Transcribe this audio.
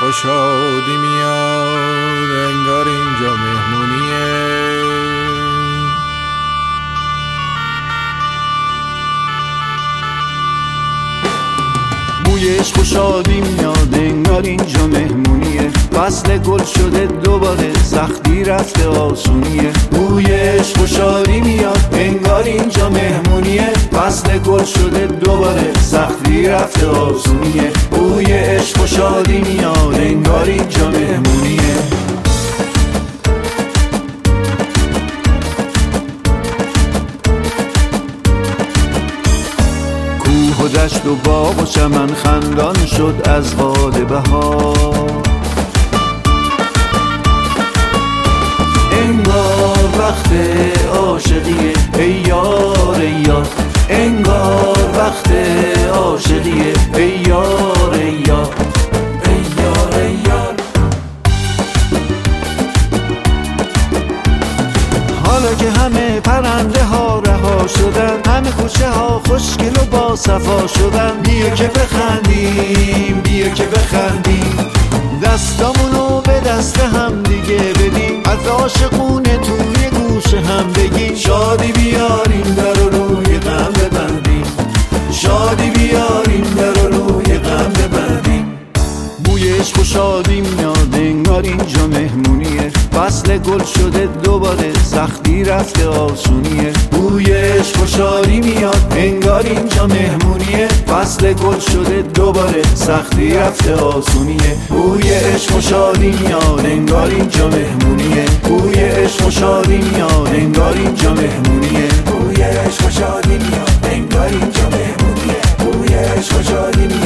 عشق و شادی میاد انگار اینجا مهمونیه. بوی عشق و شادی میاد انگار اینجا مهمونیه. فصل گل شده دوباره سختی رفته آسونیه. بوی عشق و شادی میاد انگار اینجا مهمونیه. فصل گل شده دوباره سختی رفته آسونیه. بوی عشق و شادی میاد انگار اینجا مهمونیه. کوه و دشت و باغ و چمن خندان شد از باد بهار. انگار وقت عاشقیه ای یار ای یار. انگار وقت عاشقیه ای یار ای یار. ای یار ای یار. حالا که همه پرنده ها رها شدن، همه کوچه ها خوشگل و با صفا شدن، بیا که بخندیم بیا که بخندیم. دستامونو به دست هم دیگه بدیم، از عاشقونه توی گوش هم بگیم. شادی بیاریم در روی غم ببندیم. شادی بیاریم در روی غم ببندیم. بوی عشق و شادی میاد انگار اینجا مهمونیه. فصل گل شده دوباره سختی رفته آسونیه. بوی عشق و شادی میاد انگار اینجا مهمونیه. فصل گل شده دوباره سختی رفته آسونیه. بوی عشق و شادی میاد انگار اینجا مهمونیه. بوی عشق و شادی میاد انگار اینجا مهمونیه. بوی عشق و شادی میاد انگار اینجا مهمونیه. بوی عشق و شادی میاد